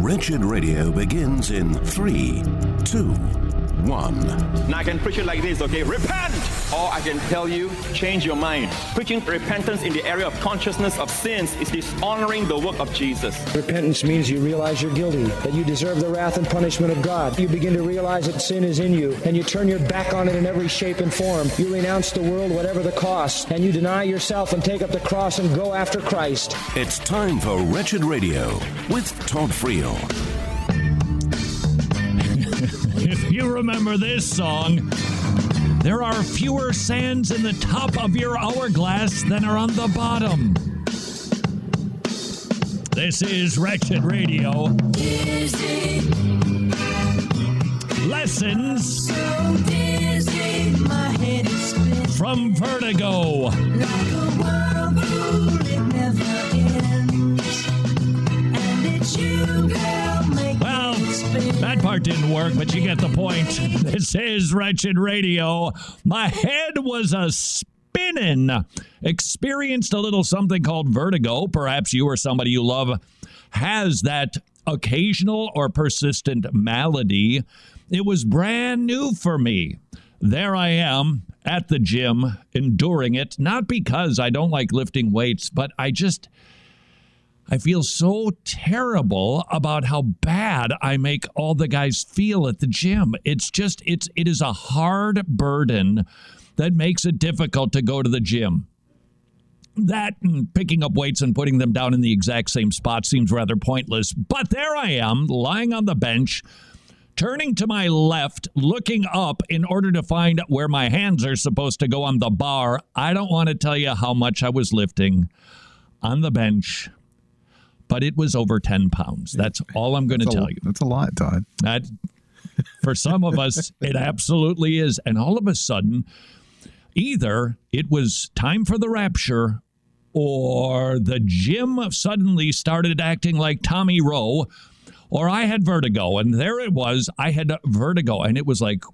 Wretched Radio begins in 3, 2, 1. Now I can preach it like this, okay? Repent! Or I can tell you, change your mind. Preaching repentance in the area of consciousness of sins is dishonoring the work of Jesus. Repentance means you realize you're guilty, that you deserve the wrath and punishment of God. You begin to realize that sin is in you, and you turn your back on it in every shape and form. You renounce the world, whatever the cost, and you deny yourself and take up the cross and go after Christ. It's time for Wretched Radio with Todd Friel. If you remember this song, there are fewer sands in the top of your hourglass than are on the bottom. This is Wretched Radio. Dizzy. Lessons So dizzy, my head is spinning. from Vertigo. Like a whirlpool, it never ends. And it's you, girl, make Well, it spin. that part didn't work, but you get the point. This is Wretched Radio. My head was a spinning. Experienced a little something called vertigo. Perhaps you or somebody you love has that occasional or persistent malady. It was brand new for me. There I am at the gym, enduring it, not because I don't like lifting weights, but I feel so terrible about how bad I make all the guys feel at the gym. It is a hard burden that makes it difficult to go to the gym. That and picking up weights and putting them down in the exact same spot seems rather pointless. But there I am, lying on the bench, turning to my left, looking up in order to find where my hands are supposed to go on the bar. I don't want to tell you how much I was lifting on the bench, but it was over 10 pounds. That's all I'm going to tell you. That's a lot, Todd. That, for some of us, it absolutely is. And all of a sudden, either it was time for the rapture or the gym suddenly started acting like Tommy Rowe, or I had vertigo. And there it was. I had vertigo. And it was like,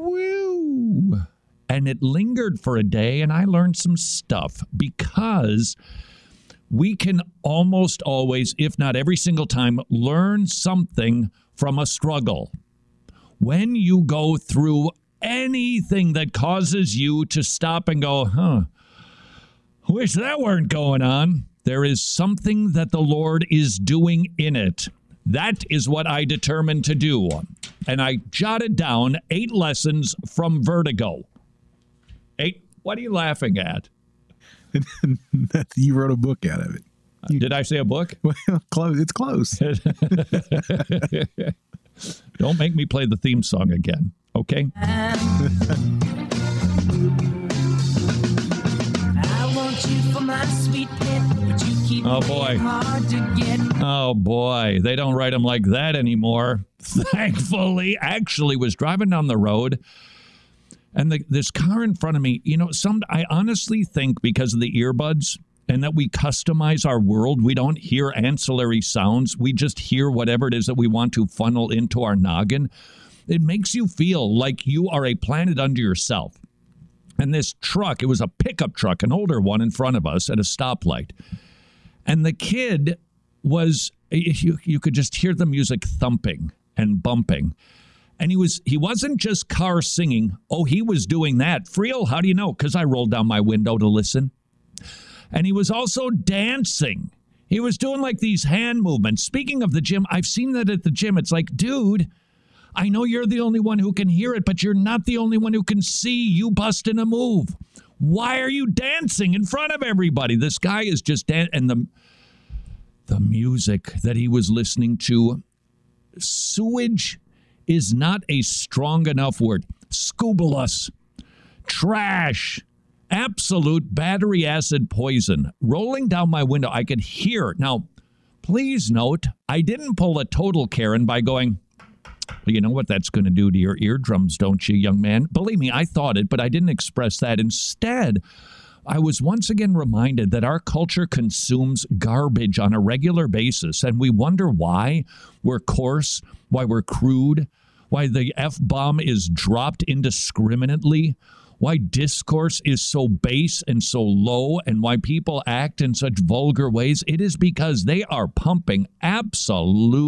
woo. And it lingered for a day. And I learned some stuff because we can almost always, if not every single time, learn something from a struggle. When you go through anything that causes you to stop and go, wish that weren't going on, there is something that the Lord is doing in it. That is what I determined to do. And I jotted down 8 lessons from vertigo. 8? What are you laughing at? You wrote a book out of it. Did I say a book? Well, close. It's close. Don't make me play the theme song again, okay? I want you for my sweet pet, but you keep Oh, me boy. hard to get. Oh, boy. They don't write them like that anymore. Thankfully, actually was driving down the road, and this car in front of me, I honestly think because of the earbuds and that we customize our world, we don't hear ancillary sounds. We just hear whatever it is that we want to funnel into our noggin. It makes you feel like you are a planet unto yourself. And this truck, it was a pickup truck, an older one in front of us at a stoplight. And the kid was, you could just hear the music thumping and bumping. And he wasn't just car singing. Oh, he was doing that. Friel, how do you know? Because I rolled down my window to listen. And he was also dancing. He was doing like these hand movements. Speaking of the gym, I've seen that at the gym. It's like, dude, I know you're the only one who can hear it, but you're not the only one who can see you busting a move. Why are you dancing in front of everybody? This guy is just dancing. And the music that he was listening to, sewage is not a strong enough word. Scubulous, trash, absolute battery acid poison. Rolling down my window, I could hear. Now, please note, I didn't pull a total Karen by going, well, you know what that's going to do to your eardrums, don't you, young man? Believe me, I thought it, but I didn't express that. Instead, I was once again reminded that our culture consumes garbage on a regular basis, and we wonder why we're coarse, why we're crude, why the F-bomb is dropped indiscriminately, why discourse is so base and so low, and why people act in such vulgar ways. It is because they are pumping absolute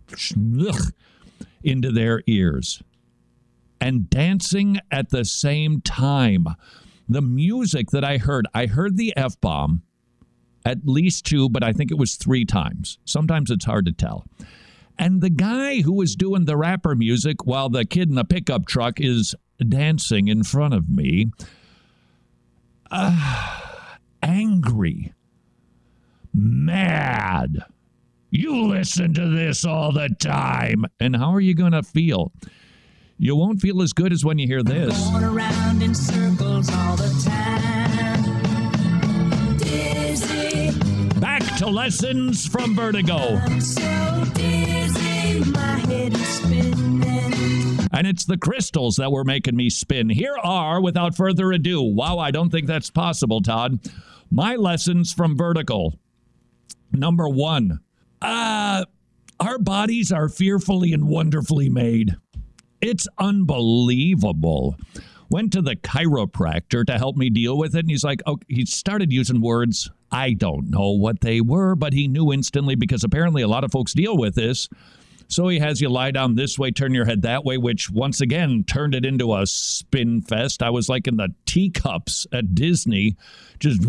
into their ears and dancing at the same time. The music that I heard the F-bomb at least 2, but I think it was 3 times. Sometimes it's hard to tell. And the guy who was doing the rapper music while the kid in the pickup truck is dancing in front of me, angry, mad. You listen to this all the time. And how are you going to feel? You won't feel as good as when you hear this. Going around in circles all the time. Dizzy. Back to Lessons from Vertigo. I'm so dizzy, my head is spinning. And it's the crystals that were making me spin. Here are, without further ado, wow, I don't think that's possible, Todd, my lessons from Vertigo. Number 1, our bodies are fearfully and wonderfully made. It's unbelievable. Went to the chiropractor to help me deal with it, and he's like, oh, he started using words. I don't know what they were, but he knew instantly because apparently a lot of folks deal with this. So he has you lie down this way, turn your head that way, which once again turned it into a spin fest. I was like in the teacups at Disney, just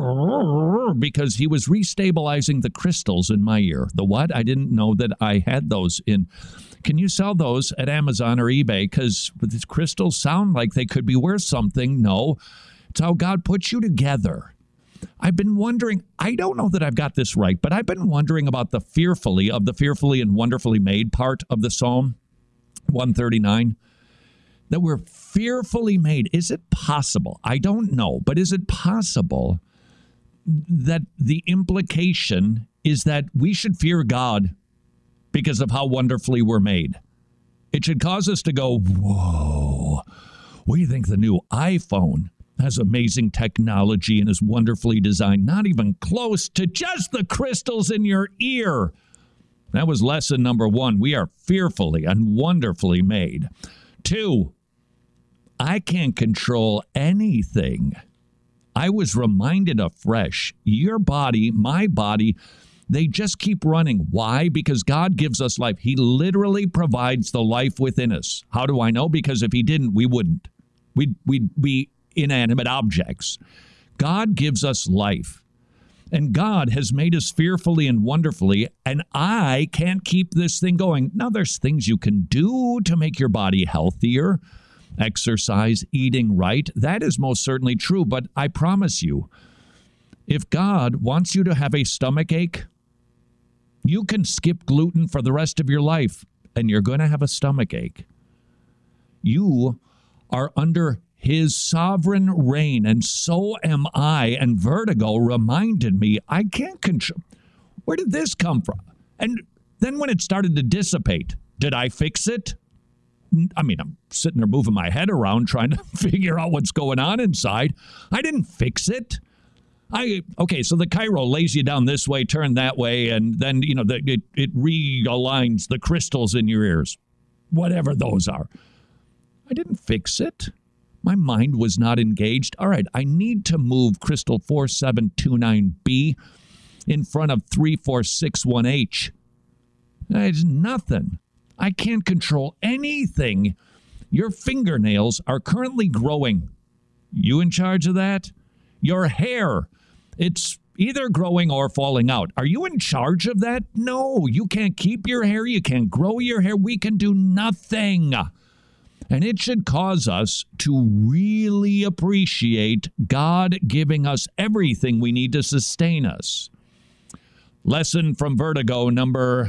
because he was restabilizing the crystals in my ear. The what? I didn't know that I had those in. Can you sell those at Amazon or eBay? Because these crystals sound like they could be worth something. No, it's how God puts you together. I've been wondering, I don't know that I've got this right, but I've been wondering about the fearfully and wonderfully made part of the Psalm 139, that we're fearfully made. Is it possible? I don't know, but is it possible that the implication is that we should fear God because of how wonderfully we're made? It should cause us to go, whoa, what do you think the new iPhone has amazing technology and is wonderfully designed, not even close to just the crystals in your ear. That was lesson number 1. We are fearfully and wonderfully made. 2, I can't control anything. I was reminded afresh, your body, my body, they just keep running. Why? Because God gives us life. He literally provides the life within us. How do I know? Because if he didn't, we wouldn't. We'd be inanimate objects. God gives us life, and God has made us fearfully and wonderfully, and I can't keep this thing going. Now, there's things you can do to make your body healthier, exercise, eating right. That is most certainly true, but I promise you, if God wants you to have a stomach ache, you can skip gluten for the rest of your life, and you're going to have a stomach ache. You are under his sovereign reign, and so am I. And Vertigo reminded me, I can't control. Where did this come from? And then when it started to dissipate, did I fix it? I mean, I'm sitting there moving my head around trying to figure out what's going on inside. I didn't fix it. Okay, so the Cairo lays you down this way, turn that way, and then, it realigns the crystals in your ears, whatever those are. I didn't fix it. My mind was not engaged. All right, I need to move crystal 4729B in front of 3461H. It's nothing. I can't control anything. Your fingernails are currently growing. You in charge of that? Your hair, it's either growing or falling out. Are you in charge of that? No, you can't keep your hair. You can't grow your hair. We can do nothing. And it should cause us to really appreciate God giving us everything we need to sustain us. Lesson from Vertigo number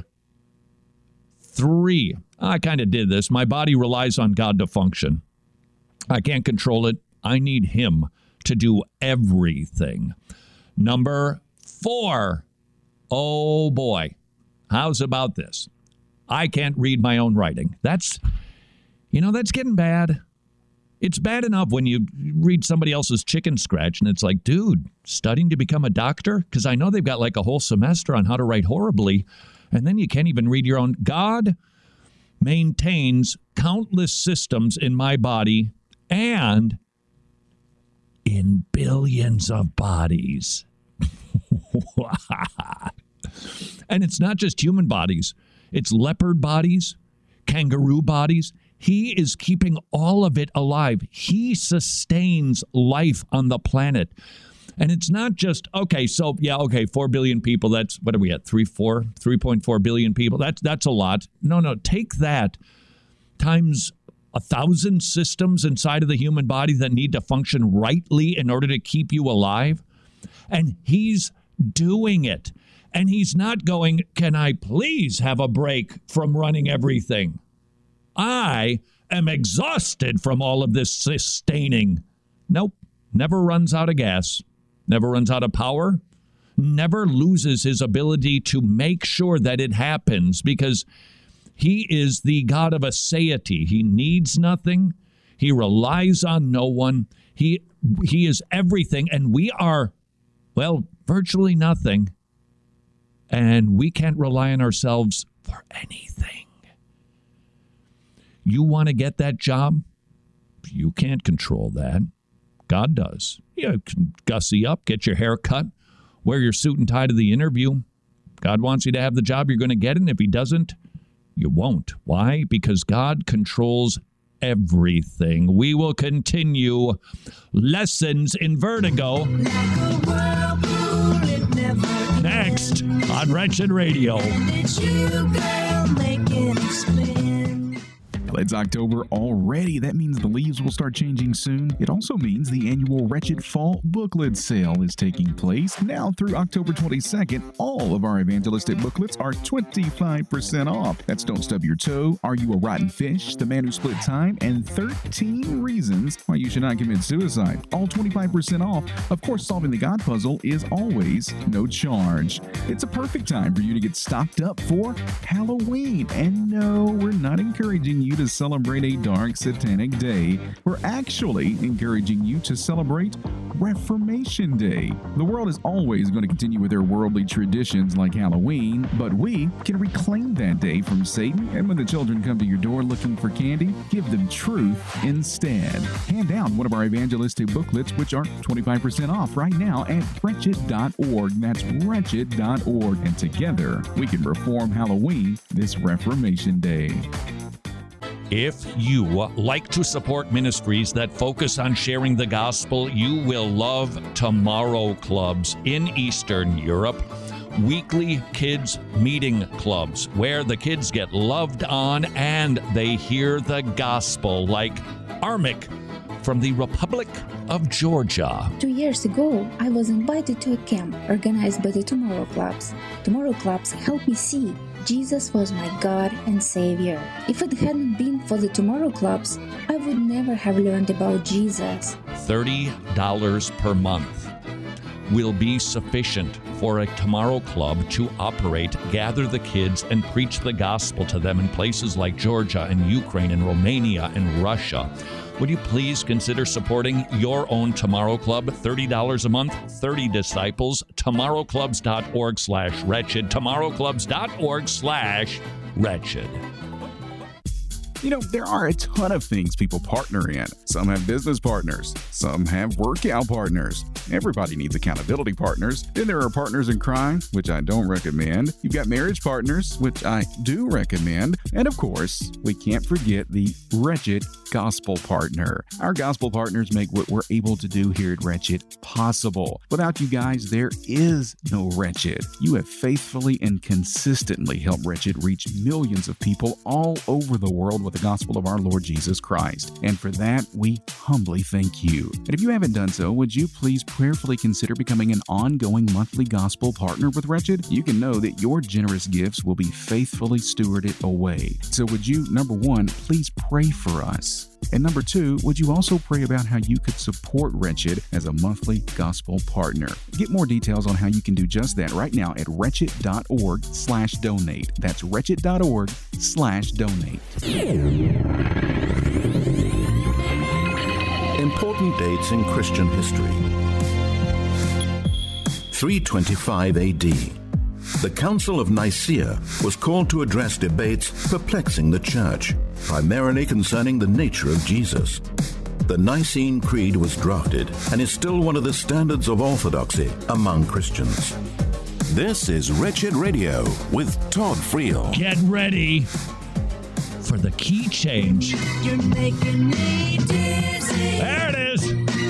3. I kind of did this. My body relies on God to function. I can't control it. I need him to do everything. Number 4. Oh boy. How's about this? I can't read my own writing. That's getting bad. It's bad enough when you read somebody else's chicken scratch and it's like, dude, studying to become a doctor? Because I know they've got like a whole semester on how to write horribly, and then you can't even read your own. God maintains countless systems in my body and in billions of bodies. And it's not just human bodies. It's leopard bodies, kangaroo bodies. He is keeping all of it alive. He sustains life on the planet. And it's not just, 4 billion people. That's, what are we at, 3.4 billion people? That's a lot. No, take that times 1,000 systems inside of the human body that need to function rightly in order to keep you alive. And he's doing it. And he's not going, can I please have a break from running everything? I am exhausted from all of this sustaining. Nope, never runs out of gas, never runs out of power, never loses his ability to make sure that it happens, because he is the God of aseity. He needs nothing. He relies on no one. He is everything, and we are, virtually nothing. And we can't rely on ourselves for anything. You want to get that job? You can't control that. God does. You can gussy up, get your hair cut, wear your suit and tie to the interview. God wants you to have the job, you're going to get it. And if he doesn't, you won't. Why? Because God controls everything. We will continue Lessons in Vertigo next on Wretched Radio. It's October already. That means the leaves will start changing soon. It also means the annual Wretched Fall Booklet Sale is taking place. Now through October 22nd, all of our evangelistic booklets are 25% off. That's Don't Stub Your Toe, Are You a Rotten Fish, The Man Who Split Time, and 13 Reasons Why You Should Not Commit Suicide. All 25% off. Of course, Solving the God Puzzle is always no charge. It's a perfect time for you to get stocked up for Halloween. And no, we're not encouraging you to celebrate a dark satanic day. We're actually encouraging you to celebrate Reformation Day. The world is always going to continue with their worldly traditions like Halloween, but we can reclaim that day from Satan, and when the children come to your door looking for candy, give them truth instead. Hand down one of our evangelistic booklets, which are 25% off right now at wretched.org. That's wretched.org. And together, we can reform Halloween this Reformation Day. If you like to support ministries that focus on sharing the gospel, you will love Tomorrow Clubs in Eastern Europe. Weekly kids meeting clubs where the kids get loved on and they hear the gospel, like Armik from the Republic of Georgia. 2 years ago, I was invited to a camp organized by the Tomorrow Clubs. Tomorrow Clubs helped me see Jesus was my God and Savior. If it hadn't been for the Tomorrow Clubs, I would never have learned about Jesus. $30 per month will be sufficient for a Tomorrow Club to operate, gather the kids, and preach the gospel to them in places like Georgia and Ukraine and Romania and Russia. Would you please consider supporting your own Tomorrow Club? $30 a month, 30 disciples. TomorrowClubs.org/wretched. TomorrowClubs.org/wretched. You know, there are a ton of things people partner in. Some have business partners. Some have workout partners. Everybody needs accountability partners. Then there are partners in crime, which I don't recommend. You've got marriage partners, which I do recommend. And of course, we can't forget the Wretched Gospel Partner. Our gospel partners make what we're able to do here at Wretched possible. Without you guys, there is no Wretched. You have faithfully and consistently helped Wretched reach millions of people all over the world with the gospel of our Lord Jesus Christ. And for that, we humbly thank you. And if you haven't done so, would you please prayerfully consider becoming an ongoing monthly gospel partner with Wretched? You can know that your generous gifts will be faithfully stewarded away. So would you, number one, please pray for us? And number two, would you also pray about how you could support Wretched as a monthly gospel partner? Get more details on how you can do just that right now at wretched.org/donate. That's wretched.org/donate. Important dates in Christian history. 325 AD. The Council of Nicaea was called to address debates perplexing the Church, primarily concerning the nature of Jesus. The Nicene Creed was drafted and is still one of the standards of orthodoxy among Christians. This is Wretched Radio with Todd Friel. Get ready for the key change. You're making me dizzy. There it is.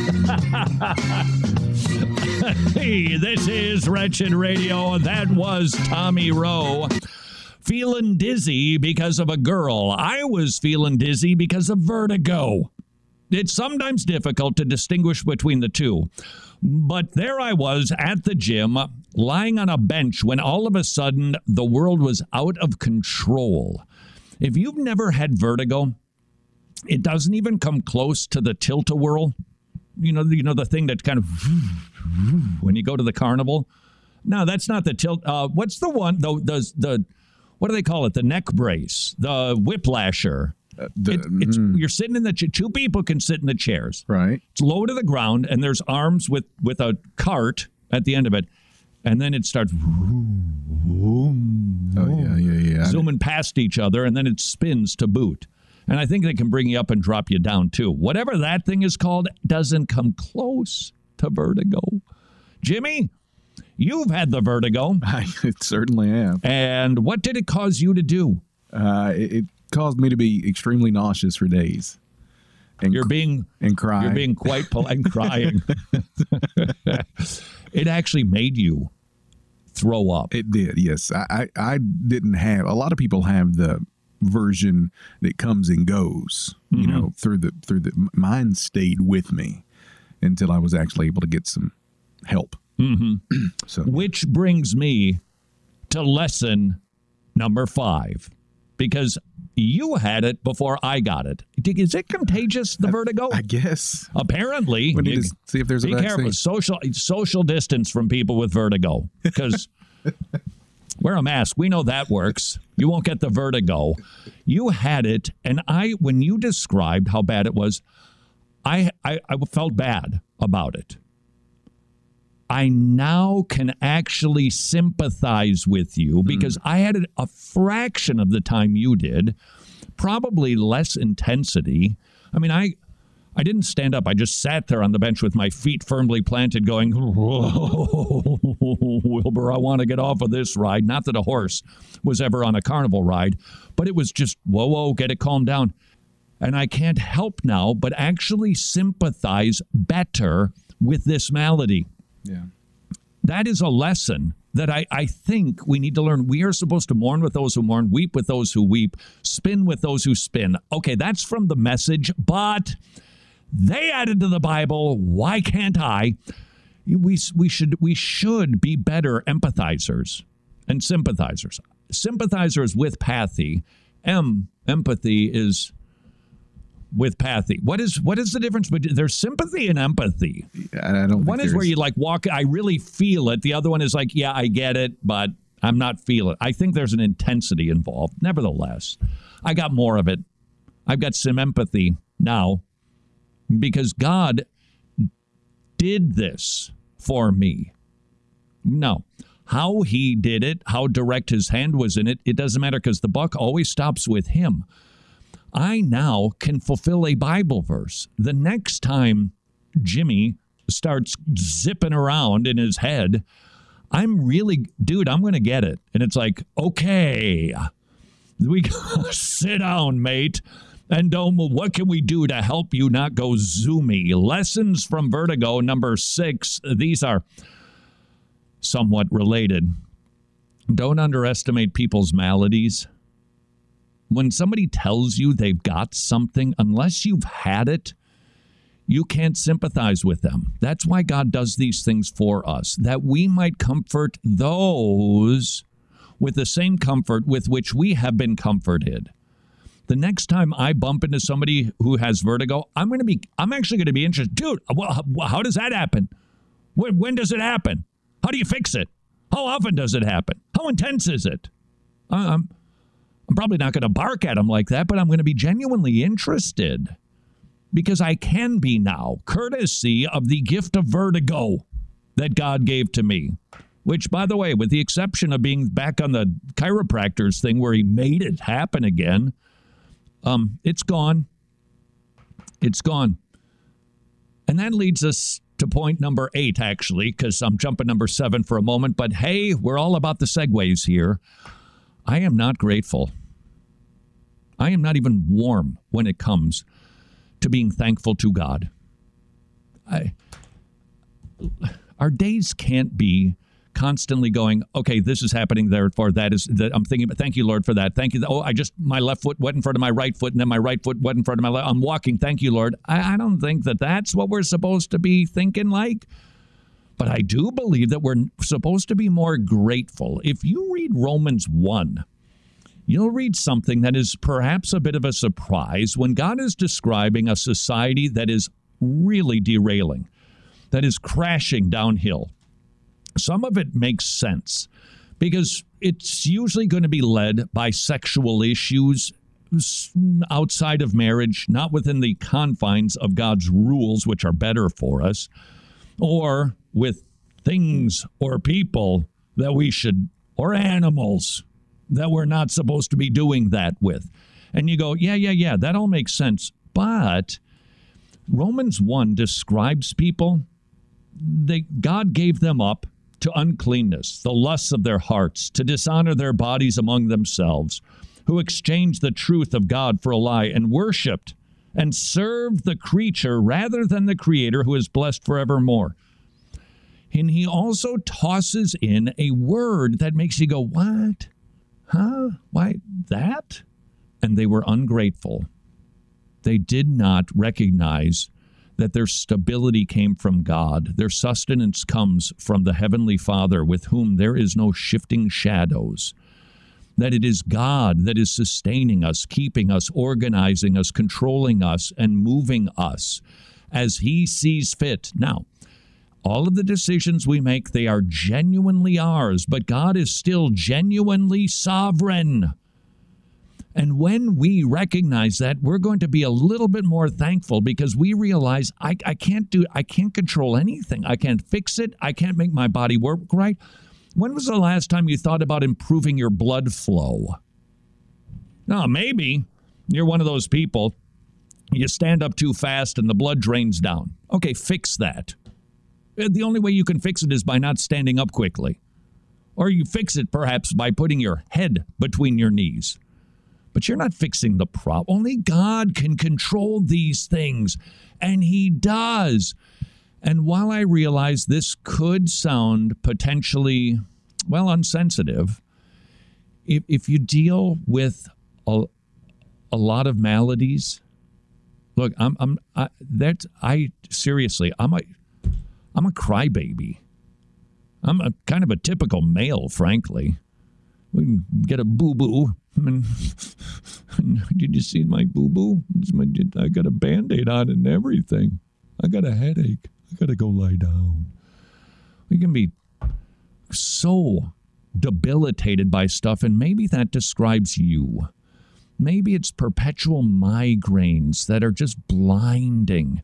Hey, this is Wretched Radio. That was Tommy Rowe. Feeling dizzy because of a girl. I was feeling dizzy because of vertigo. It's sometimes difficult to distinguish between the two. But there I was at the gym, lying on a bench when all of a sudden the world was out of control. If you've never had vertigo, it doesn't even come close to the tilt-a-whirl. You know the thing that kind of when you go to the carnival. No, that's not the tilt. What's the one? The what do they call it? The neck brace, the whiplasher. You're sitting in the two people can sit in the chairs. Right. It's low to the ground, and there's arms with a cart at the end of it, and then it starts zooming past each other, and then it spins to boot. And I think they can bring you up and drop you down too. Whatever that thing is called doesn't come close to vertigo. Jimmy, you've had the vertigo. I certainly have. And what did it cause you to do? It caused me to be extremely nauseous for days. And crying. You're being quite polite and crying. It actually made you throw up. It did, yes. I didn't have. A lot of people have the version that comes and goes. You know, through the mine stayed with me until I was actually able to get some help. So, which brings me to lesson number 5, because you had it before I got it. Is it contagious, the vertigo? I guess. Apparently. We need to see if there's a vaccine. Be careful. Social distance from people with vertigo, because wear a mask. We know that works. You won't get the vertigo. You had it, and when you described how bad it was, I felt bad about it. I now can actually sympathize with you because I had it a fraction of the time you did, probably less intensity. I mean, I didn't stand up. I just sat there on the bench with my feet firmly planted going, whoa, Wilbur, I want to get off of this ride. Not that a horse was ever on a carnival ride, but it was just, whoa, get it calmed down. And I can't help now but actually sympathize better with this malady. Yeah. That is a lesson that I think we need to learn. We are supposed to mourn with those who mourn, weep with those who weep, spin with those who spin. Okay, that's from the Message, but they added to the Bible. Why can't I? We should be better empathizers and sympathizers. Sympathizers with pathy. Empathy is with pathy. What is the difference between there's sympathy and empathy? I don't. One is where you like walk. I really feel it. The other one is like, yeah, I get it, but I'm not feeling it. I think there's an intensity involved. Nevertheless, I got more of it. I've got some empathy now because God did this for me. No. How he did it, how direct his hand was in it, it doesn't matter because the buck always stops with him. I now can fulfill a Bible verse. The next time Jimmy starts zipping around in his head, I'm going to get it. And it's like, okay, we sit down, mate, and don't move. What can we do to help you not go zoomy? Lessons from Vertigo, number 6. These are somewhat related. Don't underestimate people's maladies. When somebody tells you they've got something, unless you've had it, you can't sympathize with them. That's why God does these things for us, that we might comfort those with the same comfort with which we have been comforted. The next time I bump into somebody who has vertigo, I'm actually going to be interested. Dude, how does that happen? When does it happen? How do you fix it? How often does it happen? How intense is it? I'm probably not going to bark at them like that, but I'm going to be genuinely interested because I can be now, courtesy of the gift of vertigo that God gave to me, which, by the way, with the exception of being back on the chiropractor's thing where he made it happen again, it's gone. It's gone. And that leads us to point number 8, actually, because I'm jumping number 7 for a moment. But hey, we're all about the segues here. I am not grateful. I am not even warm when it comes to being thankful to God. Our days can't be constantly going, okay, this is happening, therefore that is that. I'm thinking, thank you, Lord, for that. Thank you. Oh, my left foot went in front of my right foot, and then my right foot went in front of my left. I'm walking. Thank you, Lord. I don't think that that's what we're supposed to be thinking like. But I do believe that we're supposed to be more grateful. If you read Romans 1, you'll read something that is perhaps a bit of a surprise when God is describing a society that is really derailing, that is crashing downhill. Some of it makes sense because it's usually going to be led by sexual issues outside of marriage, not within the confines of God's rules, which are better for us, or with things or people that we should, or animals that we're not supposed to be doing that with. And you go, yeah, that all makes sense. But Romans 1 describes people, God gave them up to uncleanness, the lusts of their hearts, to dishonor their bodies among themselves, who exchanged the truth of God for a lie and worshipped and served the creature rather than the Creator, who is blessed forevermore. And he also tosses in a word that makes you go, what? Huh? Why that? And they were ungrateful. They did not recognize that their stability came from God. Their sustenance comes from the Heavenly Father, with whom there is no shifting shadows. That it is God that is sustaining us, keeping us, organizing us, controlling us, and moving us as He sees fit. Now, all of the decisions we make, they are genuinely ours, but God is still genuinely sovereign. And when we recognize that, we're going to be a little bit more thankful because we realize I can't control anything. I can't fix it. I can't make my body work right. When was the last time you thought about improving your blood flow? No, maybe you're one of those people. You stand up too fast and the blood drains down. Okay, fix that. The only way you can fix it is by not standing up quickly. Or you fix it perhaps by putting your head between your knees. But you're not fixing the problem. Only God can control these things, and He does. And while I realize this could sound potentially, well, unsensitive, if you deal with a lot of maladies, look, seriously, I'm a crybaby. I'm a kind of a typical male, frankly. We can get a boo-boo. Did you see my boo-boo? I got a Band-Aid on and everything. I got a headache. I got to go lie down. We can be so debilitated by stuff, and maybe that describes you. Maybe it's perpetual migraines that are just blinding.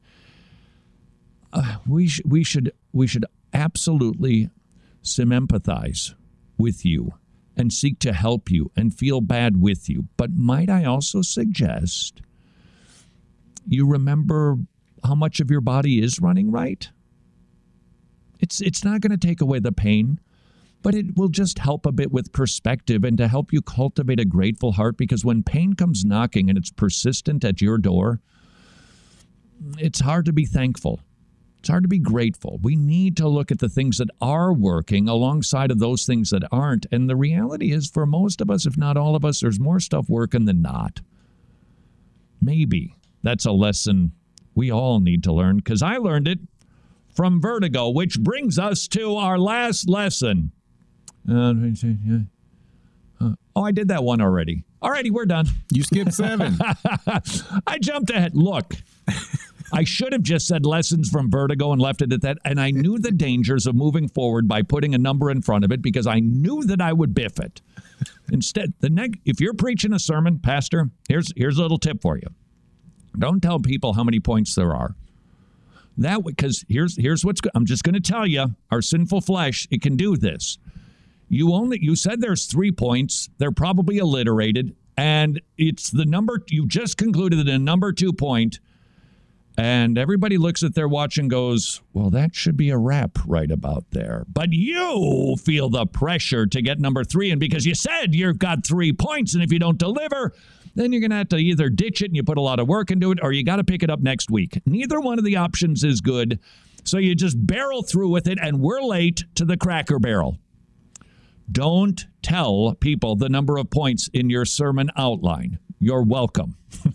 We should absolutely sympathize with you and seek to help you and feel bad with you. But might I also suggest you remember how much of your body is running right? It's not going to take away the pain, but it will just help a bit with perspective and to help you cultivate a grateful heart, because when pain comes knocking and it's persistent at your door, it's hard to be thankful. It's hard to be grateful. We need to look at the things that are working alongside of those things that aren't. And the reality is, for most of us, if not all of us, there's more stuff working than not. Maybe that's a lesson we all need to learn, because I learned it from Vertigo, which brings us to our last lesson. I did that one already. Alrighty, we're done. You skipped 7. I jumped ahead. Look. I should have just said lessons from Vertigo and left it at that. And I knew the dangers of moving forward by putting a number in front of it, because I knew that I would biff it. Instead, if you're preaching a sermon, Pastor, here's a little tip for you. Don't tell people how many points there are. That because here's what's good. I'm just going to tell you, our sinful flesh, it can do this. You said there's 3 points. They're probably alliterated, and it's the number you just concluded that a number 2 point. And everybody looks at their watch and goes, well, that should be a wrap right about there. But you feel the pressure to get number 3. And because you said you've got 3 points, and if you don't deliver, then you're going to have to either ditch it and you put a lot of work into it, or you got to pick it up next week. Neither one of the options is good. So you just barrel through with it, and we're late to the Cracker Barrel. Don't tell people the number of points in your sermon outline. You're welcome.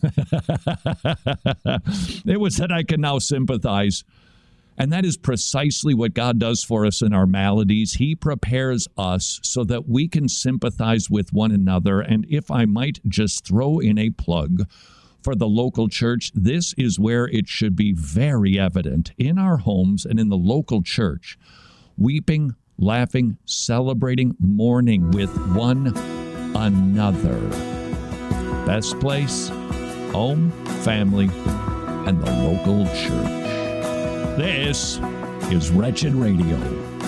It was that I can now sympathize. And that is precisely what God does for us in our maladies. He prepares us so that we can sympathize with one another. And if I might just throw in a plug for the local church, this is where it should be very evident in our homes and in the local church. Weeping, laughing, celebrating, mourning with one another. Best place, home, family, and the local church. This is Wretched Radio.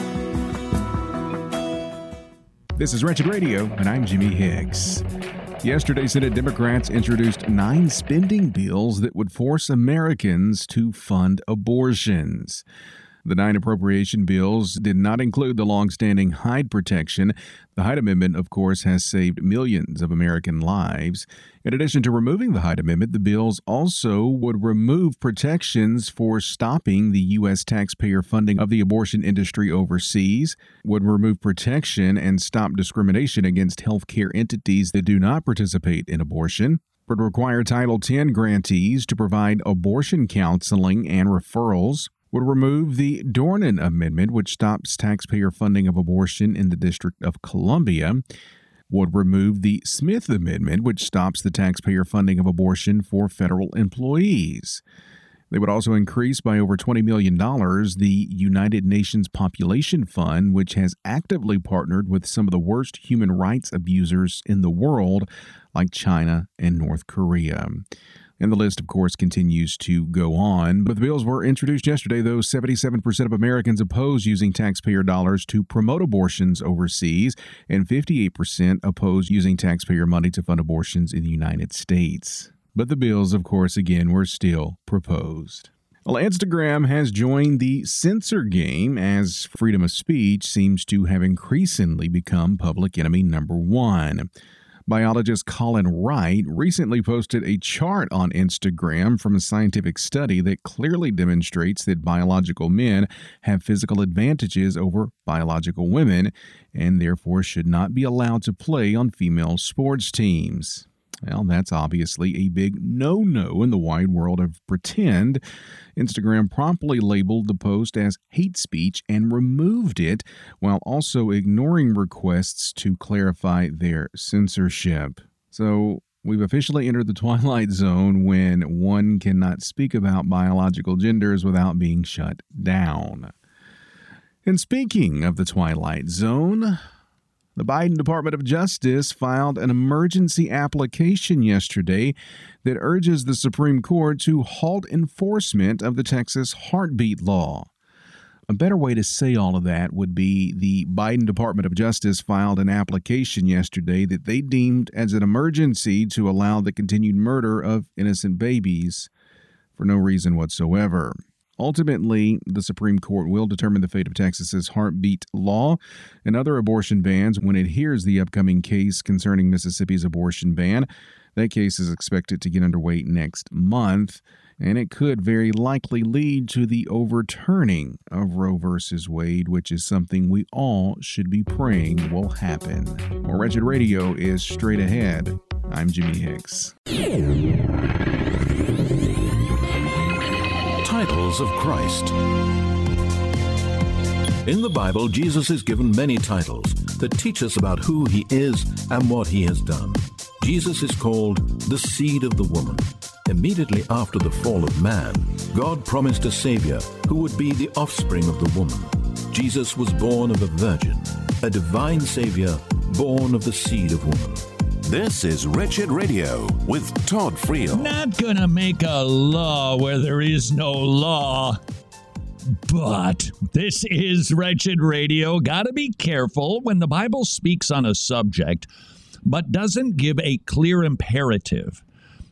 This is Wretched Radio, and I'm Jimmy Hicks. Yesterday, Senate Democrats introduced 9 spending bills that would force Americans to fund abortions. The 9 appropriation bills did not include the long-standing Hyde protection. The Hyde Amendment, of course, has saved millions of American lives. In addition to removing the Hyde Amendment, the bills also would remove protections for stopping the U.S. taxpayer funding of the abortion industry overseas, would remove protection and stop discrimination against healthcare entities that do not participate in abortion, would require Title X grantees to provide abortion counseling and referrals, would remove the Dornan Amendment, which stops taxpayer funding of abortion in the District of Columbia, would remove the Smith Amendment, which stops the taxpayer funding of abortion for federal employees. They would also increase by over $20 million the United Nations Population Fund, which has actively partnered with some of the worst human rights abusers in the world, like China and North Korea. And the list, of course, continues to go on. But the bills were introduced yesterday, though 77% of Americans oppose using taxpayer dollars to promote abortions overseas, and 58% oppose using taxpayer money to fund abortions in the United States. But the bills, of course, again, were still proposed. Well, Instagram has joined the censor game as freedom of speech seems to have increasingly become public enemy number 1. Biologist Colin Wright recently posted a chart on Instagram from a scientific study that clearly demonstrates that biological men have physical advantages over biological women and therefore should not be allowed to play on female sports teams. Well, that's obviously a big no-no in the wide world of pretend. Instagram promptly labeled the post as hate speech and removed it, while also ignoring requests to clarify their censorship. So we've officially entered the twilight zone when one cannot speak about biological genders without being shut down. And speaking of the twilight zone, the Biden Department of Justice filed an emergency application yesterday that urges the Supreme Court to halt enforcement of the Texas heartbeat law. A better way to say all of that would be the Biden Department of Justice filed an application yesterday that they deemed as an emergency to allow the continued murder of innocent babies for no reason whatsoever. Ultimately, the Supreme Court will determine the fate of Texas's heartbeat law and other abortion bans when it hears the upcoming case concerning Mississippi's abortion ban. That case is expected to get underway next month, and it could very likely lead to the overturning of Roe v. Wade, which is something we all should be praying will happen. More Wretched Radio is straight ahead. I'm Jimmy Hicks. Titles of Christ. In the Bible, Jesus is given many titles that teach us about who he is and what he has done. Jesus is called the seed of the woman. Immediately after the fall of man, God promised a Savior who would be the offspring of the woman. Jesus was born of a virgin, a divine Savior born of the seed of woman. This is Wretched Radio with Todd Friel. Not gonna make a law where there is no law. But this is Wretched Radio. Gotta be careful when the Bible speaks on a subject, but doesn't give a clear imperative.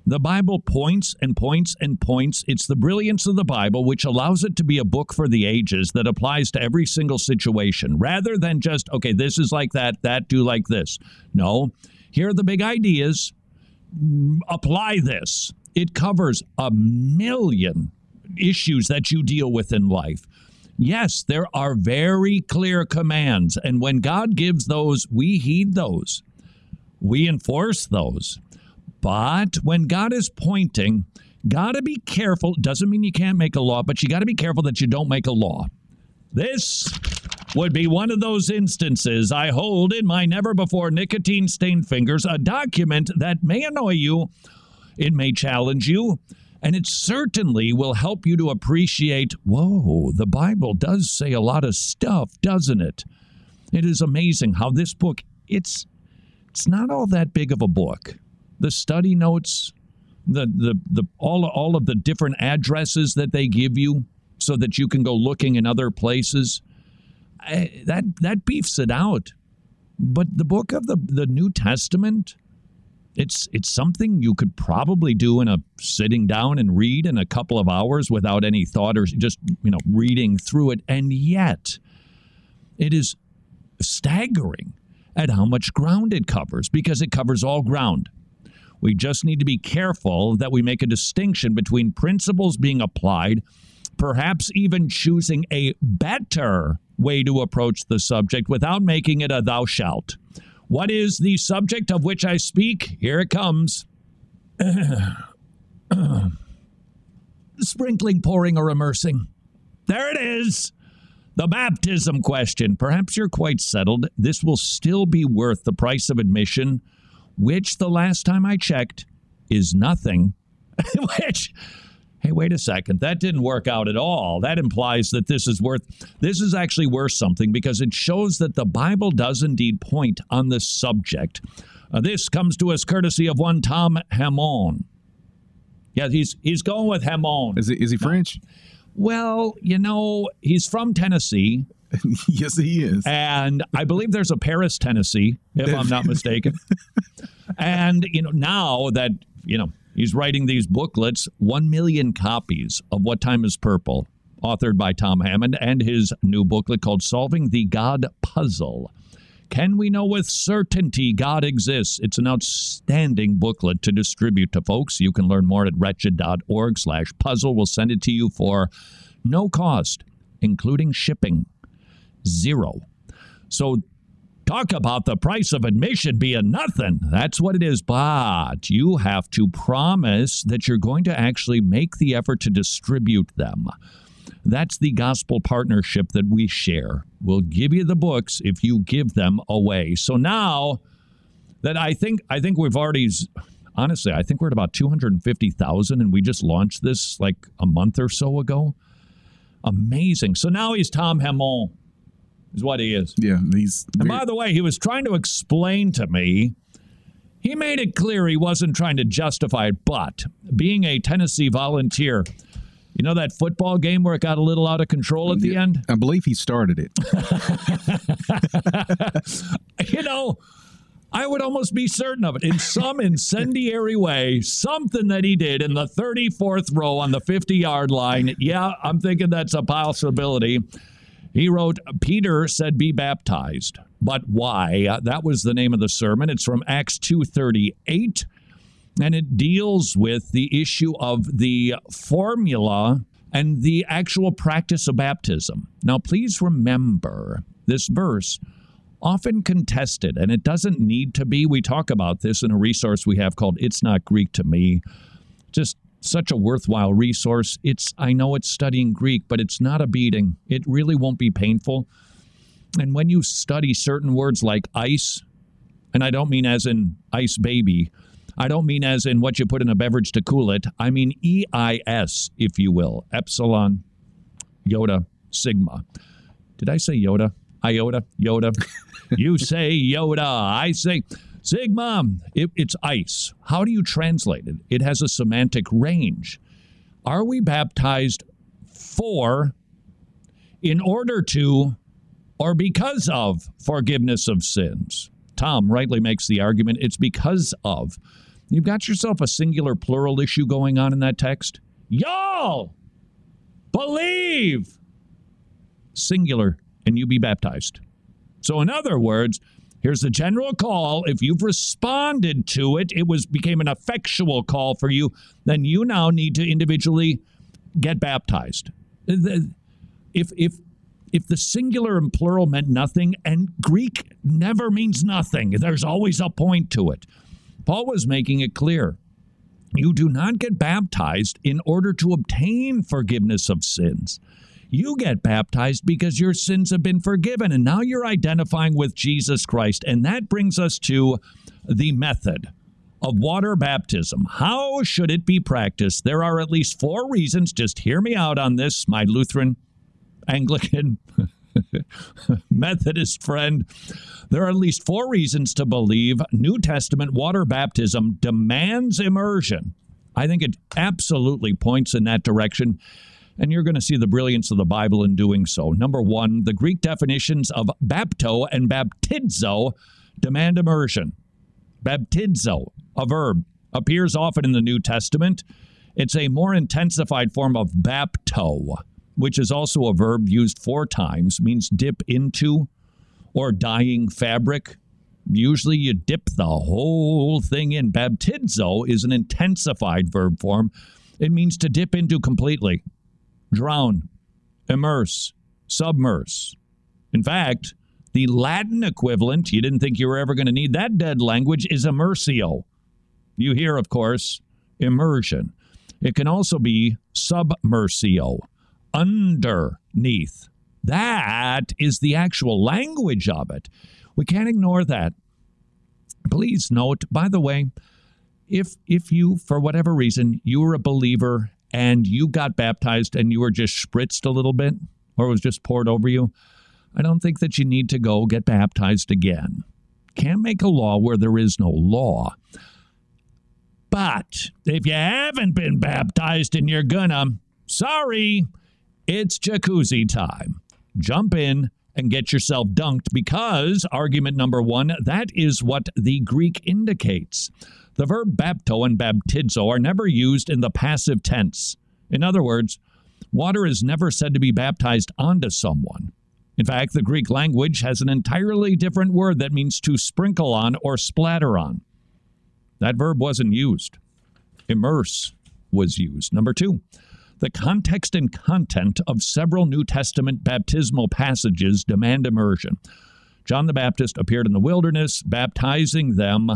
The Bible points and points and points. It's the brilliance of the Bible, which allows it to be a book for the ages that applies to every single situation, rather than just, okay, this is like that, do like this. No, here are the big ideas. Apply this. It covers 1,000,000 issues that you deal with in life. Yes, there are very clear commands, and when God gives those, we heed those. We enforce those. But when God is pointing, got to be careful. Doesn't mean you can't make a law, but you got to be careful that you don't make a law. This would be one of those instances. I hold in my never-before nicotine-stained fingers a document that may annoy you, it may challenge you, and it certainly will help you to appreciate, whoa, the Bible does say a lot of stuff, doesn't it? It is amazing how this book, it's not all that big of a book. The study notes, all of the different addresses that they give you so that you can go looking in other places, that beefs it out. But the book of the New Testament, it's something you could probably do in a sitting down and read in a couple of hours without any thought or just, reading through it. And yet it is staggering at how much ground it covers, because it covers all ground. We just need to be careful that we make a distinction between principles being applied, perhaps even choosing a better way to approach the subject without making it a thou shalt. What is the subject of which I speak? Here it comes. Sprinkling, pouring, or immersing. There it is. The baptism question. Perhaps you're quite settled. This will still be worth the price of admission, which the last time I checked is nothing. Hey, wait a second. That didn't work out at all. That implies that this is actually worth something, because it shows that the Bible does indeed point on this subject. This comes to us courtesy of one Tom Hamon. Yeah, he's going with Hamon. Is he French? Well, he's from Tennessee. Yes, he is. And I believe there's a Paris, Tennessee, if I'm not mistaken. And, now that, he's writing these booklets, 1,000,000 copies of What Time is Purple, authored by Tom Hammond, and his new booklet called Solving the God Puzzle. Can we know with certainty God exists? It's an outstanding booklet to distribute to folks. You can learn more at wretched.org/puzzle. We'll send it to you for no cost, including shipping. 0. So talk about the price of admission being nothing. That's what it is. But you have to promise that you're going to actually make the effort to distribute them. That's the gospel partnership that we share. We'll give you the books if you give them away. So now that I think we've already, honestly, I think we're at about 250,000, and we just launched this like a month or so ago. Amazing. So now he's Tom Hamon. Is what he is. Yeah, And by the way, he was trying to explain to me, he made it clear he wasn't trying to justify it, but being a Tennessee Volunteer, that football game where it got a little out of control at the end? I believe he started it. I would almost be certain of it. In some incendiary way, something that he did in the 34th row on the 50-yard line. Yeah, I'm thinking that's a possibility. He wrote, Peter said, be baptized. But why? That was the name of the sermon. It's from Acts 2:38, and it deals with the issue of the formula and the actual practice of baptism. Now, please remember this verse, often contested, and it doesn't need to be. We talk about this in a resource we have called It's Not Greek to Me. Just such a worthwhile resource. I know it's studying Greek, but it's not a beating. It really won't be painful. And when you study certain words like ice, and I don't mean as in ice baby, I don't mean as in what you put in a beverage to cool it. I mean EIS, if you will. Epsilon, iota, sigma. Did I say Yoda? Iota, Yoda. You say Yoda. I say sigma. It's ice. How do you translate it? It has a semantic range. Are we baptized for, in order to, or because of forgiveness of sins? Tom rightly makes the argument it's because of. You've got yourself a singular plural issue going on in that text. Y'all believe. Singular, and you be baptized. So in other words, here's the general call. If you've responded to it, became an effectual call for you, then you now need to individually get baptized. If the singular and plural meant nothing, and Greek never means nothing, there's always a point to it. Paul was making it clear. You do not get baptized in order to obtain forgiveness of sins. You get baptized because your sins have been forgiven, and now you're identifying with Jesus Christ. And that brings us to the method of water baptism. How should it be practiced? There are at least 4 reasons. Just hear me out on this, my Lutheran, Anglican, Methodist friend. There are at least 4 reasons to believe New Testament water baptism demands immersion. I think it absolutely points in that direction. And you're going to see the brilliance of the Bible in doing so. Number 1, the Greek definitions of bapto and baptizo demand immersion. Baptizo, a verb, appears often in the New Testament. It's a more intensified form of bapto, which is also a verb used 4 times, means dip into or dyeing fabric. Usually you dip the whole thing in. Baptizo is an intensified verb form. It means to dip into completely. Drown, immerse, submerse. In fact, the Latin equivalent, you didn't think you were ever going to need that dead language, is immersio. You hear, of course, immersion. It can also be submersio, underneath. That is the actual language of it. We can't ignore that. Please note, by the way, if you, for whatever reason, you were a believer and you got baptized and you were just spritzed a little bit, or it was just poured over you, I don't think that you need to go get baptized again. Can't make a law where there is no law. But if you haven't been baptized and you're gonna, sorry, it's jacuzzi time. Jump in and get yourself dunked because, argument number 1, that is what the Greek indicates. The verb bapto and baptizo are never used in the passive tense. In other words, water is never said to be baptized onto someone. In fact, the Greek language has an entirely different word that means to sprinkle on or splatter on. That verb wasn't used. Immerse was used. Number 2, the context and content of several New Testament baptismal passages demand immersion. John the Baptist appeared in the wilderness, baptizing them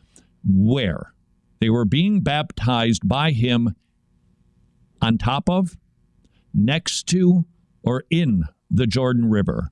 where? They were being baptized by him on top of, next to, or in the Jordan River.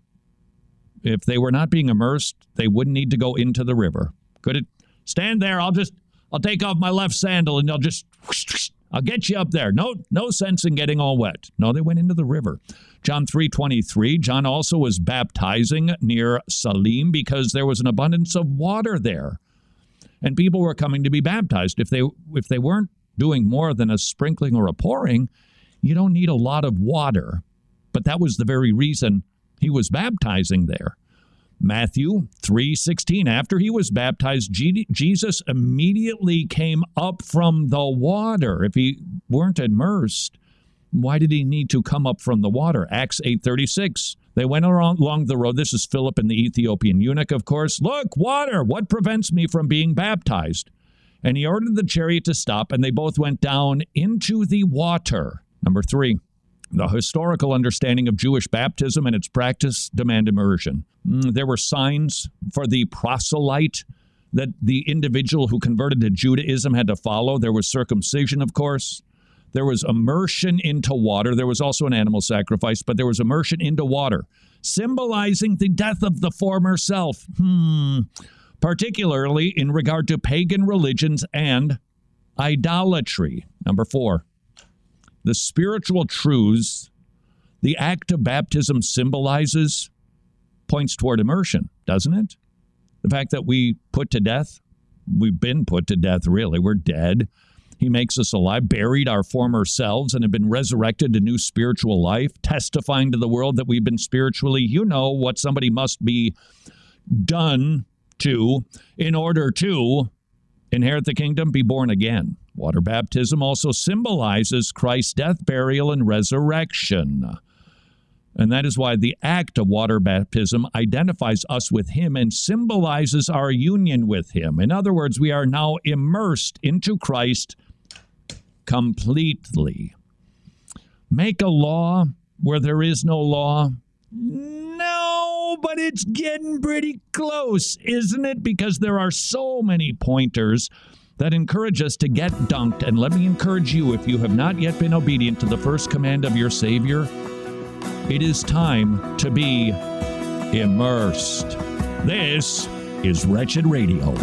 If they were not being immersed, they wouldn't need to go into the river. Could it stand there? I'll take off my left sandal and I'll get you up there. No sense in getting all wet. No, they went into the river. John 3:23, John also was baptizing near Salim because there was an abundance of water there. And people were coming to be baptized. If they weren't doing more than a sprinkling or a pouring, you don't need a lot of water. But that was the very reason he was baptizing there. Matthew 3:16, after he was baptized, Jesus immediately came up from the water. If he weren't immersed, why did he need to come up from the water? Acts 8:36. They went along the road. This is Philip and the Ethiopian eunuch, of course. Look, water, what prevents me from being baptized? And he ordered the chariot to stop, and they both went down into the water. Number 3, the historical understanding of Jewish baptism and its practice demand immersion. There were signs for the proselyte that the individual who converted to Judaism had to follow. There was circumcision, of course. There was immersion into water. There was also an animal sacrifice, but there was immersion into water, symbolizing the death of the former self, particularly in regard to pagan religions and idolatry. Number 4, the spiritual truths the act of baptism symbolizes points toward immersion, doesn't it? The fact that we've been put to death, really. We're dead. He makes us alive, buried our former selves, and have been resurrected to new spiritual life, testifying to the world that we've been spiritually, what somebody must be done to in order to Inherit the kingdom, be born again. Water baptism also symbolizes Christ's death, burial, and resurrection. And that is why the act of water baptism identifies us with him and symbolizes our union with him. In other words, we are now immersed into Christ completely. Make a law where there is no law? No, but it's getting pretty close, isn't it? Because there are so many pointers that encourage us to get dunked. And let me encourage you, if you have not yet been obedient to the first command of your Savior, it is time to be immersed. This is Wretched Radio.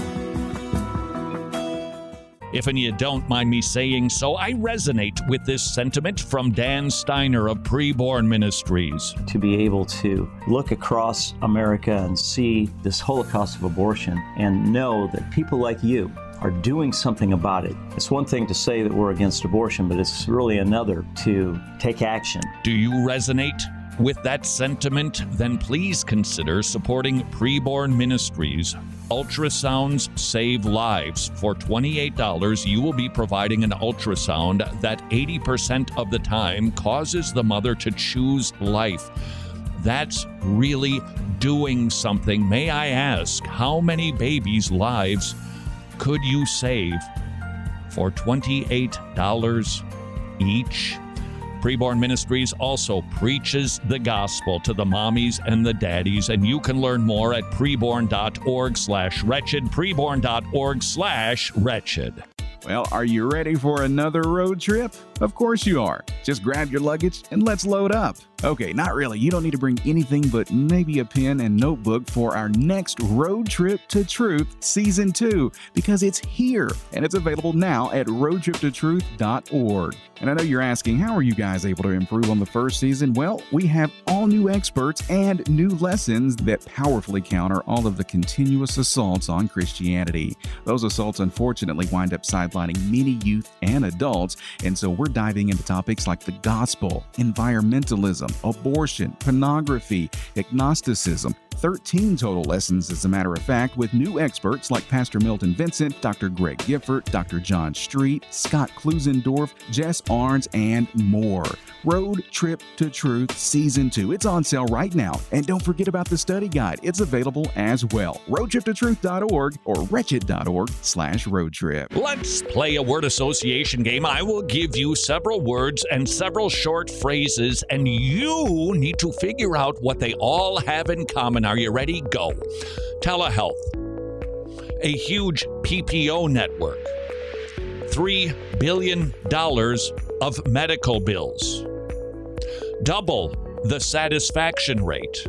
If and you don't mind me saying so, I resonate with this sentiment from Dan Steiner of Preborn Ministries. To be able to look across America and see this Holocaust of abortion and know that people like you are doing something about it. It's one thing to say that we're against abortion, but it's really another to take action. Do you resonate with that sentiment? Then please consider supporting Preborn Ministries. Ultrasounds save lives. For $28, you will be providing an ultrasound that 80% of the time causes the mother to choose life. That's really doing something. May I ask, how many babies' lives could you save for $28 each? Preborn Ministries also preaches the gospel to the mommies and the daddies, and you can learn more at preborn.org/wretched, preborn.org/wretched. Well, are you ready for another road trip? Of course you are. Just grab your luggage and let's load up. Okay, not really. You don't need to bring anything but maybe a pen and notebook for our next Road Trip to Truth Season 2, because it's here and it's available now at roadtriptotruth.org. And I know you're asking, how are you guys able to improve on the first season? Well, we have all new experts and new lessons that powerfully counter all of the continuous assaults on Christianity. Those assaults, unfortunately, wind up sidelining many youth and adults, and so we're diving into topics like the gospel, environmentalism, abortion, pornography, agnosticism. 13 total lessons, as a matter of fact, with new experts like Pastor Milton Vincent, Dr. Greg Gifford, Dr. John Street, Scott Klusendorf, Jess Arns, and more. Road Trip to Truth Season 2. It's on sale right now. And don't forget about the study guide. It's available as well. roadtriptotruth.org or wretched.org/roadtrip. Let's play a word association game. I will give you several words and several short phrases, and you need to figure out what they all have in common. Are you ready? Go. Telehealth. A huge PPO network. $3 billion of medical bills. Double the satisfaction rate.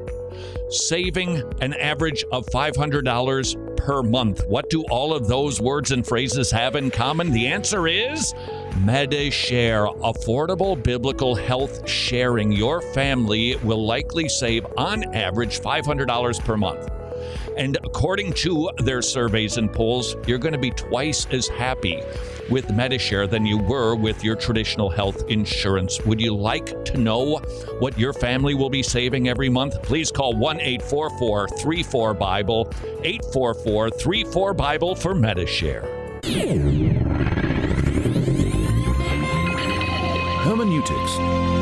Saving an average of $500 per month. What do all of those words and phrases have in common? The answer is Medi-Share, affordable biblical health sharing. Your family will likely save on average $500 per month. And according to their surveys and polls, you're going to be twice as happy with Medi-Share than you were with your traditional health insurance. Would you like to know what your family will be saving every month? Please call 1-844-34-BIBLE, 844-34-BIBLE for Medi-Share. Hermeneutics.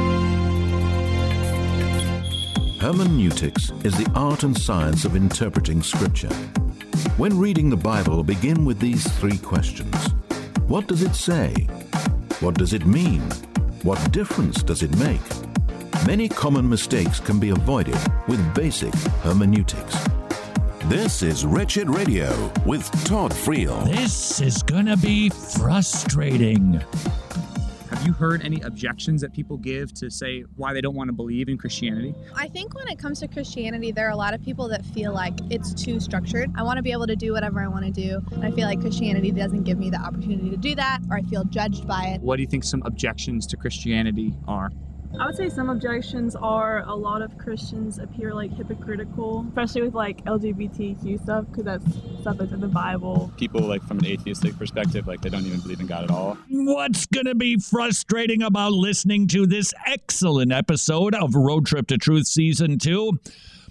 Hermeneutics is the art and science of interpreting Scripture. When reading the Bible, begin with these three questions. What does it say? What does it mean? What difference does it make? Many common mistakes can be avoided with basic hermeneutics. This is Wretched Radio with Todd Friel. This is gonna be frustrating. Have you heard any objections that people give to say why they don't want to believe in Christianity? I think when it comes to Christianity, there are a lot of people that feel like it's too structured. I want to be able to do whatever I want to do, and I feel like Christianity doesn't give me the opportunity to do that, or I feel judged by it. What do you think some objections to Christianity are? I would say some objections are a lot of Christians appear like hypocritical, especially with like LGBTQ stuff, because that's stuff that's in the Bible. People like from an atheistic perspective, like they don't even believe in God at all. What's going to be frustrating about listening to this excellent episode of Road Trip to Truth Season 2?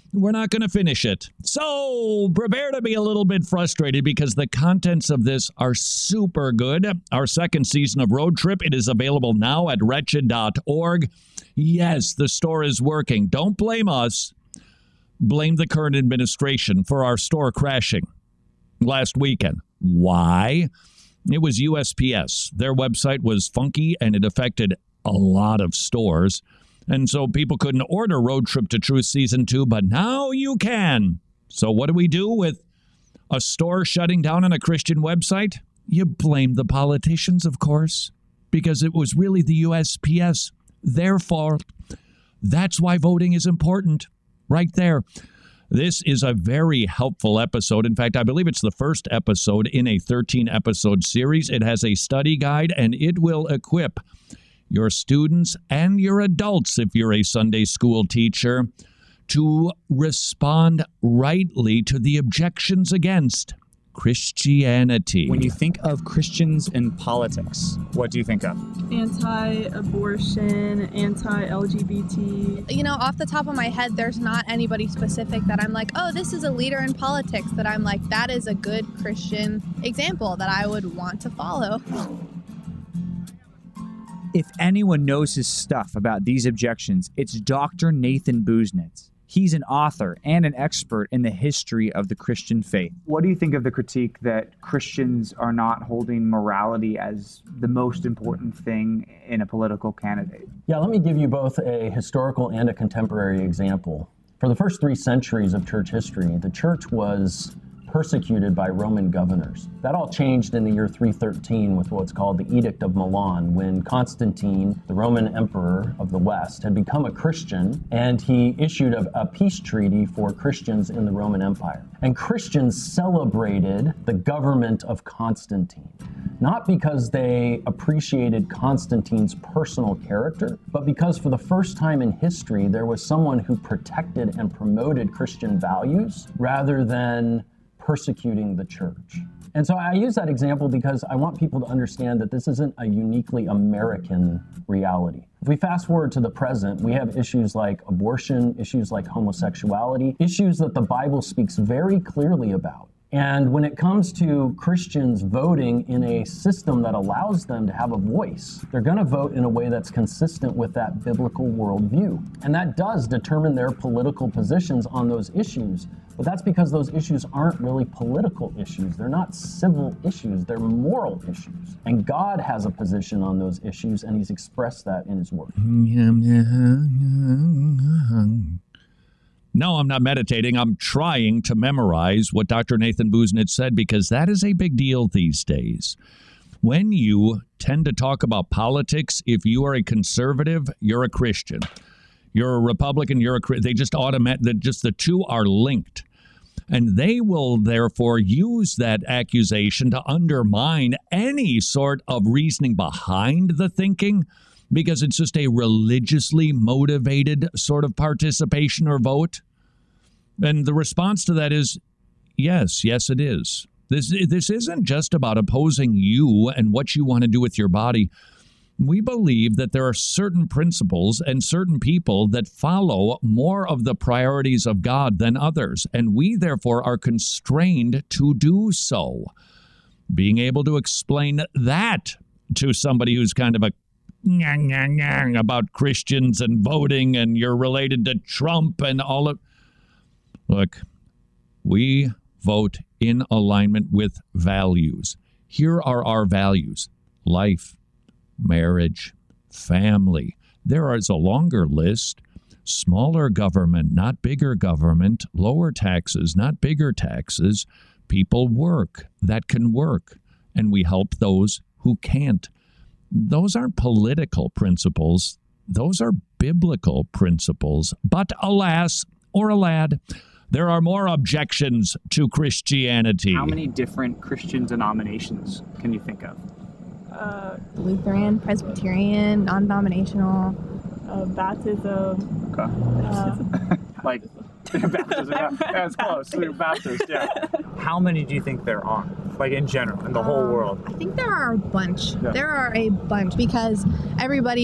we're not going to finish it. So prepare to be a little bit frustrated because the contents of this are super good. Our second season of Road Trip, it is available now at wretched.org. Yes, the store is working. Don't blame us. Blame the current administration for our store crashing last weekend. Why? It was USPS. Their website was funky and it affected a lot of stores. And so people couldn't order Road Trip to Truth Season 2, but now you can. So what do we do with a store shutting down on a Christian website? You blame the politicians, of course, because it was really the USPS. Their fault. That's why voting is important. Right there. This is a very helpful episode. In fact, I believe it's the first episode in a 13-episode series. It has a study guide, and it will equip your students and your adults, if you're a Sunday school teacher, to respond rightly to the objections against Christianity. When you think of Christians in politics, what do you think of? Anti-abortion, anti-LGBT. You know, off the top of my head, there's not anybody specific that I'm like, oh, this is a leader in politics that I'm like, that is a good Christian example that I would want to follow. If anyone knows his stuff about these objections, it's Dr. Nathan Busenitz. He's an author and an expert in the history of the Christian faith. What do you think of the critique that Christians are not holding morality as the most important thing in a political candidate? Yeah, let me give you both a historical and a contemporary example. For the first 3 centuries of church history, the church was persecuted by Roman governors. That all changed in the year 313 with what's called the Edict of Milan, when Constantine, the Roman emperor of the West, had become a Christian, and he issued a peace treaty for Christians in the Roman Empire. And Christians celebrated the government of Constantine, not because they appreciated Constantine's personal character, but because for the first time in history, there was someone who protected and promoted Christian values rather than persecuting the church. And so I use that example because I want people to understand that this isn't a uniquely American reality. If we fast forward to the present, we have issues like abortion, issues like homosexuality, issues that the Bible speaks very clearly about. And when it comes to Christians voting in a system that allows them to have a voice, they're going to vote in a way that's consistent with that biblical worldview. And that does determine their political positions on those issues. But that's because those issues aren't really political issues. They're not civil issues. They're moral issues. And God has a position on those issues, and he's expressed that in his word. No, I'm not meditating. I'm trying to memorize what Dr. Nathan Busenitz said, because that is a big deal these days. When you tend to talk about politics, if you are a conservative, you're a Christian. You're a Republican, you're a Christian. They just just the two are linked. And they will therefore use that accusation to undermine any sort of reasoning behind the thinking, because it's just a religiously motivated sort of participation or vote. And the response to that is, yes, it is. This isn't just about opposing you and what you want to do with your body. We believe that there are certain principles and certain people that follow more of the priorities of God than others, and we therefore are constrained to do so. Being able to explain that to somebody who's kind of a about Christians and voting and you're related to Trump and all of... Look, we vote in alignment with values. Here are our values: life, marriage, family. There is a longer list: smaller government, not bigger government; lower taxes, not bigger taxes; people work that can work, and we help those who can't. Those aren't political principles. Those are biblical principles. But alas, or alad, there are more objections to Christianity. How many different Christian denominations can you think of? Lutheran, Presbyterian, non-denominational. Baptism. Okay. Like baptism, yeah, it's close. Baptist, yeah. How many do you think there are, like in general, in the whole world? I think there are a bunch. Yeah. There are a bunch because everybody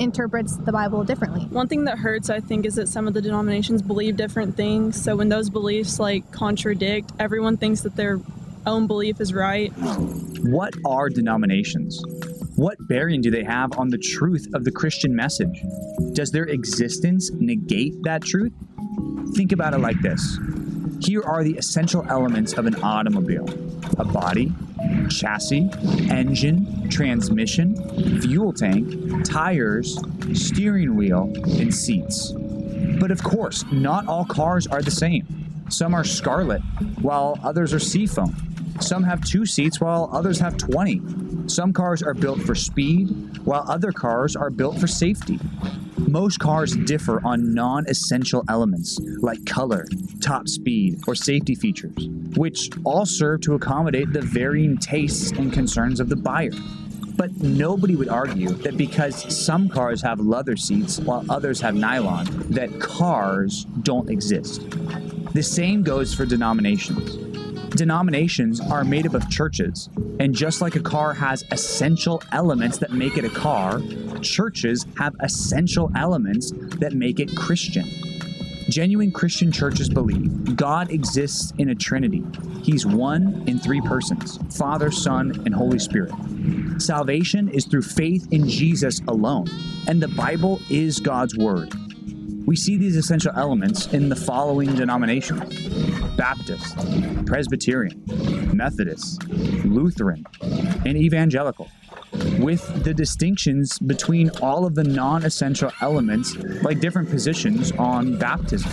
interprets the Bible differently. One thing that hurts, I think, is that some of the denominations believe different things. So when those beliefs contradict, everyone thinks that their own belief is right. What are denominations? What bearing do they have on the truth of the Christian message? Does their existence negate that truth? Think about it like this. Here are the essential elements of an automobile: a body, chassis, engine, transmission, fuel tank, tires, steering wheel, and seats. But of course, not all cars are the same. Some are scarlet, while others are seafoam. Some have 2 seats, while others have 20. Some cars are built for speed, while other cars are built for safety. Most cars differ on non-essential elements like color, top speed, or safety features, which all serve to accommodate the varying tastes and concerns of the buyer. But nobody would argue that because some cars have leather seats while others have nylon, that cars don't exist. The same goes for denominations. Denominations are made up of churches, and just like a car has essential elements that make it a car, churches have essential elements that make it Christian. Genuine Christian churches believe God exists in a Trinity. He's one in 3 persons: Father, Son, and Holy Spirit. Salvation is through faith in Jesus alone, and the Bible is God's Word. We see these essential elements in the following denominations: Baptist, Presbyterian, Methodist, Lutheran, and Evangelical, with the distinctions between all of the non-essential elements, like different positions on baptism,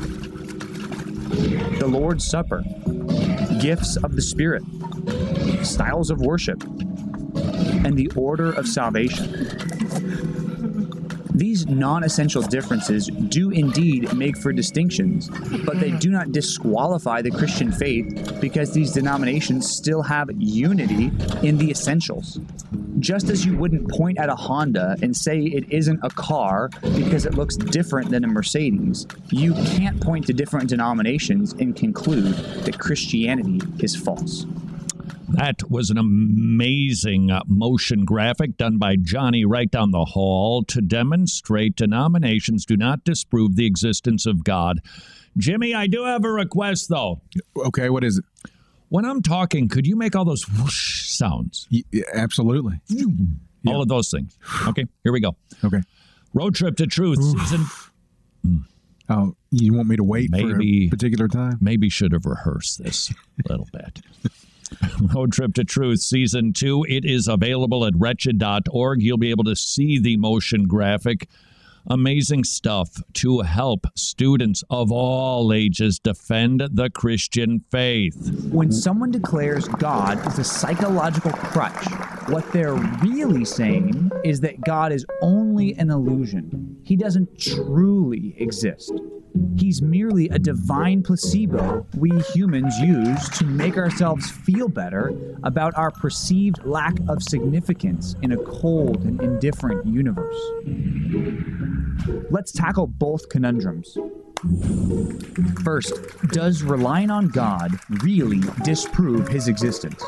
the Lord's Supper, gifts of the Spirit, styles of worship, and the order of salvation. These non-essential differences do indeed make for distinctions, but they do not disqualify the Christian faith because these denominations still have unity in the essentials. Just as you wouldn't point at a Honda and say it isn't a car because it looks different than a Mercedes, you can't point to different denominations and conclude that Christianity is false. That was an amazing motion graphic done by Johnny right down the hall to demonstrate denominations do not disprove the existence of God. Jimmy, I do have a request, though. Okay, what is it? When I'm talking, could you make all those whoosh sounds? Yeah, absolutely. All of those things. Okay, here we go. Okay. Road Trip to Truth, season... Oh, you want me to wait for a particular time? Maybe should have rehearsed this a little bit. Road Trip to Truth, Season 2. It is available at wretched.org. You'll be able to see the motion graphic. Amazing stuff to help students of all ages defend the Christian faith. When someone declares God is a psychological crutch, what they're really saying is that God is only an illusion. He doesn't truly exist. He's merely a divine placebo we humans use to make ourselves feel better about our perceived lack of significance in a cold and indifferent universe. Let's tackle both conundrums. First, does relying on God really disprove his existence?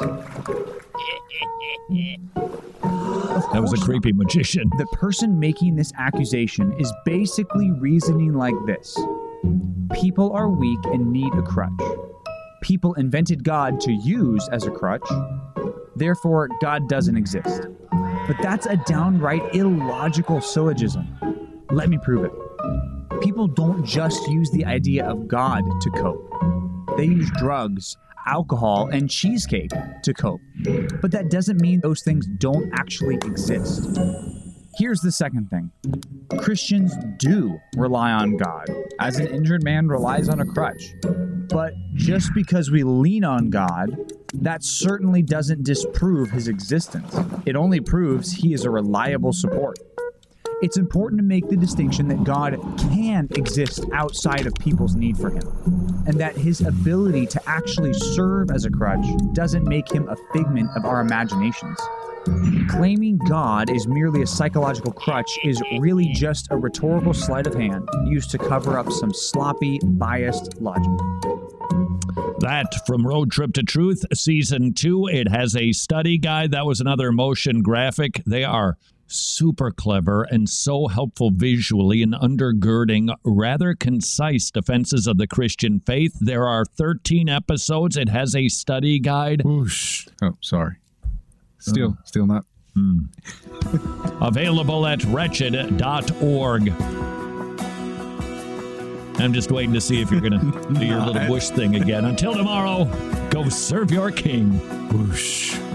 That was a creepy magician. The person making this accusation is basically reasoning like this. People are weak and need a crutch. People invented God to use as a crutch. Therefore, God doesn't exist. But that's a downright illogical syllogism. Let me prove it. People don't just use the idea of God to cope. They use drugs, alcohol, and cheesecake to cope. But that doesn't mean those things don't actually exist. Here's the second thing. Christians do rely on God, as an injured man relies on a crutch. But just because we lean on God, that certainly doesn't disprove his existence. It only proves he is a reliable support. It's important to make the distinction that God can exist outside of people's need for him, and that his ability to actually serve as a crutch doesn't make him a figment of our imaginations. Claiming God is merely a psychological crutch is really just a rhetorical sleight of hand used to cover up some sloppy, biased logic. That from Road Trip to Truth, Season 2. It has a study guide. That was another motion graphic. They are super clever and so helpful visually in undergirding rather concise defenses of the Christian faith. There are 13 episodes. It has a study guide. Whoosh. Oh, sorry. Still not. Available at wretched.org. I'm just waiting to see if you're going to do your little whoosh thing again. Until tomorrow, go serve your king. Whoosh.